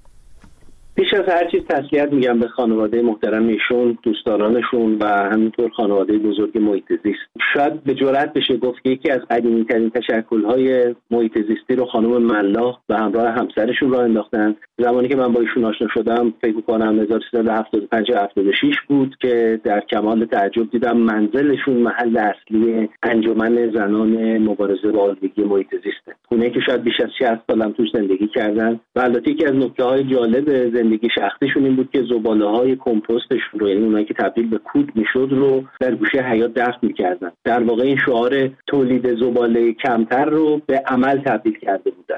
بیش از هر چیز تسلیت میگم به خانواده محترم ایشون، دوستدارانشون و همینطور خانواده بزرگ محیط زیست. شاید به جرئت بشه گفت که یکی از قدیمی ترین تشکل‌های محیط زیستی رو خانم ملاح و همراه همسرشون راه انداختن. زمانی که من با ایشون آشنا شدم فکر می‌کنم هزار و سیصد و هفتاد و پنج هفتاد و شش بود که در کمال تعجب دیدم منزلشون محل اصلی انجمن زنان مبارزه با آلودگی محیط زیسته. خونه‌ای که شاید بیش از شصت سال هم توش زندگی کردن و البته یکی از نکته‌های جالب زندگی شخصیشون این بود که زباله‌های کمپوستشون رو، یعنی اونایی که تبدیل به کود میشد رو در گوشه حیاط دفن می‌کردن. در واقع این شعار تولید زباله کمتر رو به عمل تبدیل کرده بودن.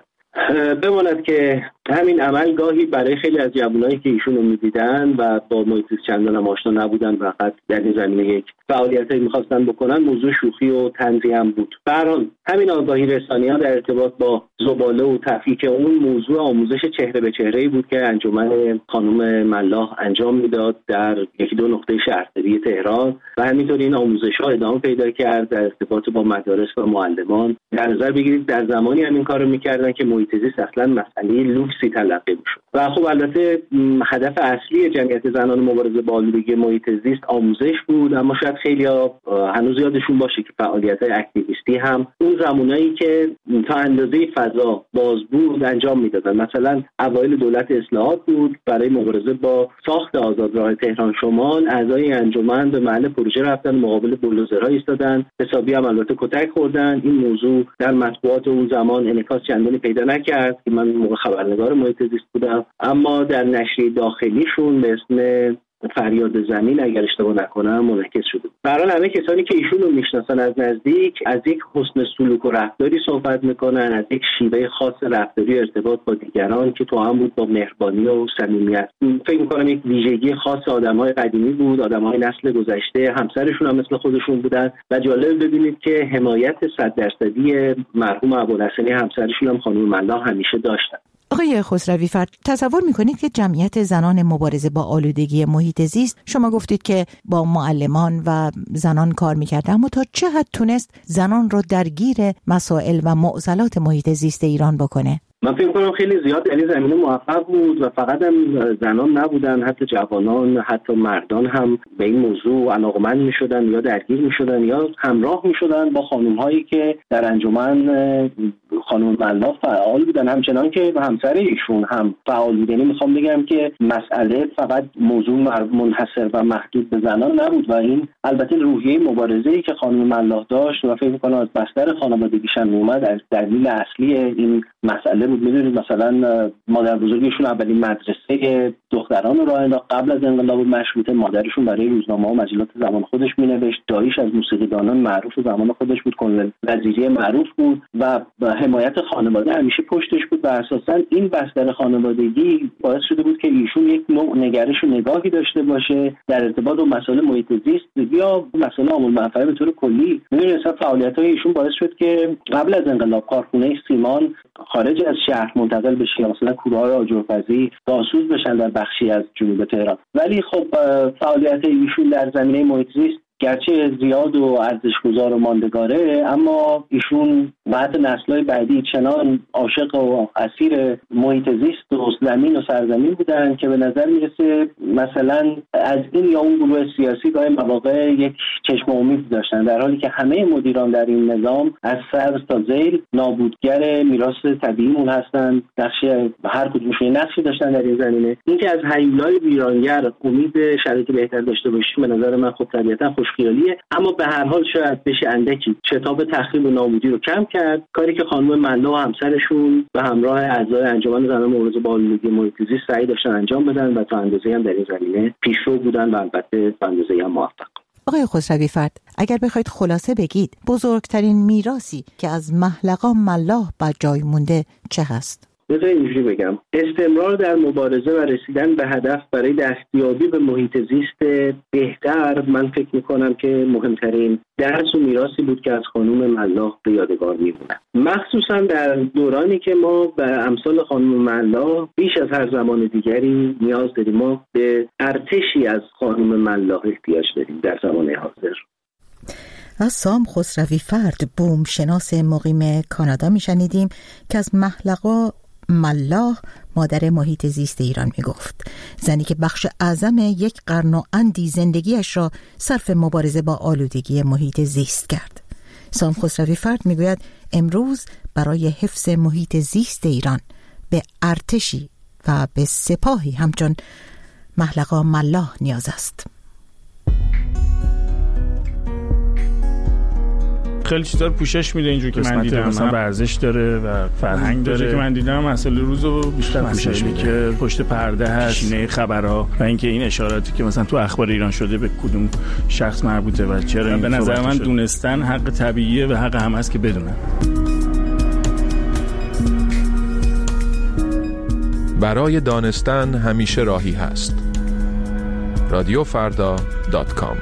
بماند که همین عمل گاهی برای خیلی از جوانایی که ایشون رو می‌دیدن و با محیط زیست چندان هم آشنا نبودن، فقط در این زمینه یک فعالیتی می‌خواستن بکنن، موضوع شوخی و طنزی هم بود. به هر حال همین آگاهی رسانی‌ها در ارتباط با زباله و تفکیک اون موضوع آموزش چهره به چهره‌ای بود که انجمن خانم ملاح انجام میداد در یکی دو نقطه شهرداری تهران و همینطور این آموزش‌ها ادامه پیدا کرد در ارتباط با مدارس و معلمان. در نظر بگیرید در زمانی همین کارو می‌کردن که محیط زیست اصلاً مسئله لوکسی تلقی می‌شد. و خب البته هدف اصلی جمعیت زنان مبارزه با آلودگی محیط زیست آموزش بود، اما شاید خیلی‌ها هنوز یادشون باشه که فعالیت‌های اکتیویستی هم اون زمانایی که تا اندازه فضا باز بود انجام میدادن. مثلا اوایل دولت اصلاحات بود، برای مبارزه با ساخت آزادراه تهران شمال اعضای انجمن به محل پروژه رفتن، مقابل بولدوزرها ایستادن، حسابی هم البته کتک خوردن. این موضوع در مطبوعات اون زمان انعکاس چندانی پیدا نکرد که من موقع خبرنگار محیط زیست بودم، اما در نشریه داخلیشون به اسم فریاد زمین اگر اشتباه نکنم منعکس شده. برای همه کسانی که ایشون رو میشناسن از نزدیک از یک حسن سلوک و رفتاری صحبت میکنن، از یک شیوه خاص رفتاری ارتباط با دیگران که تو هم بود با مهربانی و صمیمیت. فکر میکنم یک ویژگی خاص آدم‌های قدیمی بود، آدم‌های نسل گذشته. همسرشون هم مثل خودشون بودن و جالب ببینید که حمایت صد درصدی مرحوم ابوالحسنی همسرشون هم خانم ملاح همیشه داشتن. آقای خسروی فرد، تصور میکنید که جمعیت زنان مبارزه با آلودگی محیط زیست، شما گفتید که با معلمان و زنان کار میکرده، اما تا چه حد تونست زنان رو درگیر مسائل و معضلات محیط زیست ایران بکنه؟ من فکر کنم خیلی زیاد در این زمینه موفق بود و فقط هم زنان نبودن، حتی جوانان، حتی مردان هم به این موضوع علاقمند میشدن یا درگیر میشدن یا همراه میشدن با خانم‌هایی که در انجمن خانم ملاح فعال بودن، همچنان که همسر ایشون هم فعال بود. یعنی میخوام بگم که مسئله فقط موضوع منحصر و محدود به زنان نبود و این البته روحیه مبارزه‌ای که خانم ملاح داشت و فکر می‌کنم از بستر خانوادگیش هم اومد از دلیل اصلی این مسئله بود. میدونید مثلا مادر بزرگشون اولین مدرسه دختران رو راه انداخت قبل از انقلاب مشروطه. مادرشون برای روزنامه ها و مجلات زمان خودش مینوشت. داییش از موسیقیدانان معروف زمان خودش بود، کنول وزیری معروف بود و حمایت خانواده همیشه پشتش بود و اساسا این بستر خانوادگی باعث شده بود که ایشون یک نوع نگرش و نگاهی داشته باشه در ارتباط با مسائل محیط زیست یا مسائل عامل منفعه به طور کلی. می‌دونید اصلا فعالیت‌های ایشون باعث شد که قبل از انقلاب کارخونه سیمان خارج از شهر منتقل بشه، مثلا کورهای آجرپزی داسوز بشن در بخشی از جنوب تهران. ولی خب فعالیت ایشون در زمینه محیط زیست گرچه زیاد و ارزش‌گذار و ماندگاره، اما ایشون و حتی نسل‌های بعدی چنان عاشق و اسیر محیط زیست و زمین و سرزمین بودن که به نظر میرسه مثلا از این یا اون گروه سیاسی گاهی مواقع یک چشم امید داشتن، در حالی که همه مدیران در این نظام از سر تا ذیل نابودگر میراث طبیعیمون هستن. نقش هر کدومشون نقشی داشتن در این زمینه. اینکه از هیولای ویرانگر امید شرایط بهتر داشته باشیم به نظر من خب طبیعتا خیالیه، اما به هر حال شاید بشه اندکی شتاب تخریب و نابودی رو کم کرد. کاری که خانم ملا و همسرشون به همراه اعضای انجمن زنان مبارزه با آلودگی محیط زیست سعی داشتن انجام بدن و تا اندازه‌ای هم در این زمینه پیشرو بودن و البته تا اندازه‌ای هم موفق. آقای خسروی فرد، اگر بخواید خلاصه بگید بزرگترین میراثی که از محلقا ملاح بر جای مونده چه هست؟ بذار اینجوری بگم، استمرار در مبارزه و رسیدن به هدف برای دستیابی به محیط زیست بهتر من فکر میکنم که مهمترین درس و میراثی بود که از خانم ملاح به یادگار میمونه، مخصوصا در دورانی که ما به امثال خانم ملاح بیش از هر زمان دیگری نیاز داریم. ما به ارتشی از خانم ملاح احتیاج داریم در زمان حاضر. از سام خسروی فرد، بوم شناس مقیم کانادا میشنیدیم که از محلقا ملاح مادر محیط زیست ایران می گفت، زنی که بخش اعظم یک قرن و اندی زندگیش را صرف مبارزه با آلودگی محیط زیست کرد. سام خسروی فرد می گوید امروز برای حفظ محیط زیست ایران به ارتشی و به سپاهی همچون محلقا ملاح نیاز است. خیلی چیزا رو پوشش میده اینجوری که من دیدم، مثلا ورزش داره و فرهنگ داره که من دیدم مسئله روزو بیشتر پوشش میده که پشت پرده هست، شینه خبرها و اینکه این اشاراتی که مثلا تو اخبار ایران شده به کدوم شخص مربوطه و چرا. به نظر من دونستن حق طبیعیه و حق هم هست که بدونن. برای دانستن همیشه راهی هست. رادیو فردا دات کام.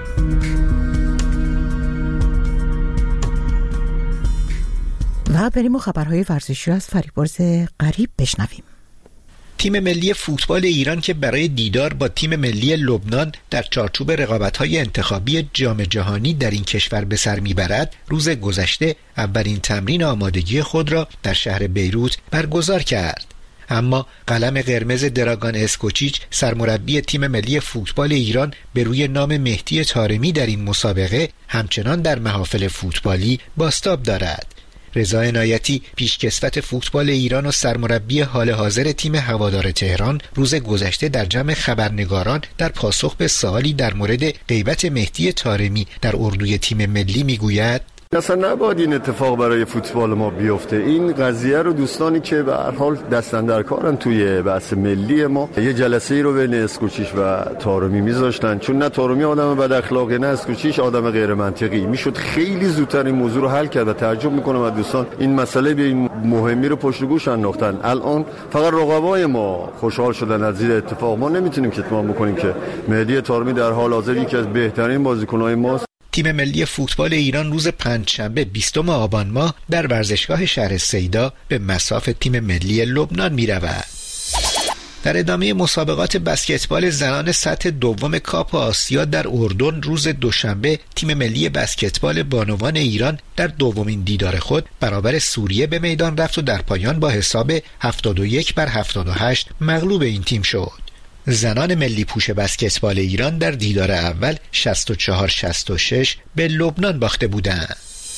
و بریم و خبرهای ورزشی از فریبرز غریب بشنویم. تیم ملی فوتبال ایران که برای دیدار با تیم ملی لبنان در چارچوب رقابت‌های انتخابی جام جهانی در این کشور به سر می‌برد، روز گذشته اولین تمرین آمادگی خود را در شهر بیروت برگزار کرد. اما قلم قرمز دراگان اسکوچیچ سرمربی تیم ملی فوتبال ایران به روی نام مهدی طارمی در این مسابقه همچنان در محافل فوتبالی بازتاب دارد. رضا عنایتی پیشکسوت فوتبال ایران و سرمربی حال حاضر تیم هوادار تهران روز گذشته در جمع خبرنگاران در پاسخ به سوالی در مورد غیبت مهدی طارمی در اردوی تیم ملی میگوید اصلا نباید این اتفاق برای فوتبال ما بیفته. این قضیه رو دوستانی که به هر حال دستن در کارن توی بحث ملی ما یه جلسه ای رو بین اسکوچیش و طارمی میذاشتن، چون نه طارمی آدم بد اخلاقی نه اسکوچیش آدم غیر منطقی. میشد خیلی زودتر این موضوع رو حل کرد و تعجب میکنم از دوستان این مسئله به این مهمی رو پشت گوش انداختن. الان فقط رقبای ما خوشحال شدن از این اتفاق. ما نمیتونیم کتمان بکنیم که مهدی طارمی در حال حاضر یکی از بهترین بازیکن‌های ماست. تیم ملی فوتبال ایران روز پنجشنبه بیستم آبان ماه در ورزشگاه شهر سیدا به مصاف تیم ملی لبنان می رود. در ادامه مسابقات بسکتبال زنان سطح دوم کاپ آسیا در اردن روز دوشنبه تیم ملی بسکتبال بانوان ایران در دومین دیدار خود برابر سوریه به میدان رفت و در پایان با حساب هفتاد و یک بر هفتاد و هشت مغلوب این تیم شد. زنان ملی پوش بسکتبال ایران در دیدار اول شصت و چهار شصت و شش به لبنان باخته بودند.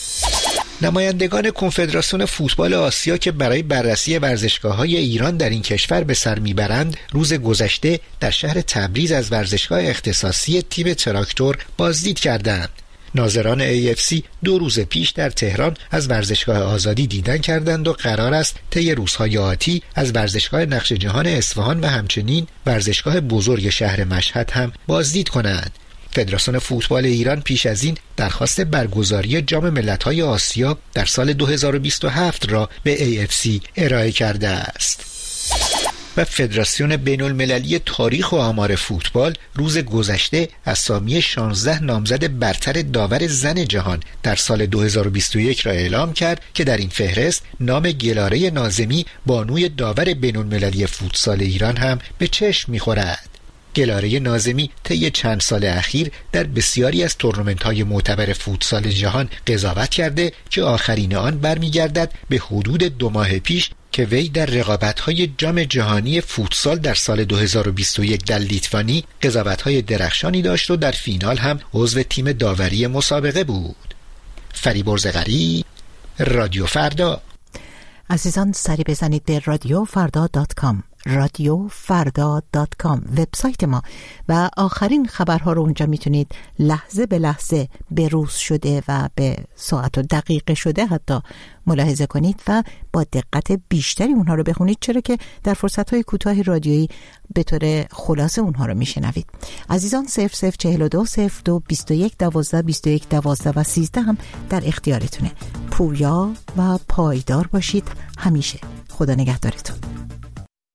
نمایندگان کنفدراسیون فوتبال آسیا که برای بررسی ورزشگاه‌های ایران در این کشور به سر میبرند روز گذشته در شهر تبریز از ورزشگاه اختصاصی تیم تراکتور بازدید کردند. ناظران ای اف سی دو روز پیش در تهران از ورزشگاه آزادی دیدن کردند و قرار است طی روزهای آتی از ورزشگاه نقش جهان اصفهان و همچنین ورزشگاه بزرگ شهر مشهد هم بازدید کنند. فدراسیون فوتبال ایران پیش از این درخواست برگزاری جام ملت‌های آسیا در سال دو هزار و بیست و هفت را به ای اف سی ارائه کرده است. و فدراسیون بین‌المللی تاریخ و آمار فوتبال روز گذشته اسامی شانزده نامزد برتر داور زن جهان در سال دو هزار و بیست و یک را اعلام کرد که در این فهرست نام گلاره ناظمی بانوی داور بین‌المللی فوتسال ایران هم به چشم می‌خورد. گلاره ناظمی طی چند سال اخیر در بسیاری از تورنمنت‌های معتبر فوتسال جهان قضاوت کرده که آخرین آن برمیگردد به حدود دو ماه پیش که وی در رقابت‌های جام جهانی فوتسال در سال دو هزار و بیست و یک در لیتوانی قضاوت‌های درخشانی داشت و در فینال هم عضو تیم داوری مسابقه بود. فریبرز غری، رادیو فردا. عزیزان سری بزنید به رادیو فردا دات کام، رادیو فردا دات کام وبسایت ما و آخرین خبرها رو اونجا میتونید لحظه به لحظه به روز شده و به ساعت و دقیقه شده حتی ملاحظه کنید و با دقت بیشتری اونها رو بخونید، چرا که در فرصت‌های کوتاه رادیویی به طور خلاصه اونها رو میشنوید. عزیزان صفر صفر چهل و دو صفر دو بیست و یک دوازده بیست و یک دوازده و سیزده هم در اختیارتونه. پویا و پایدار باشید همیشه. خدا نگهدارتون.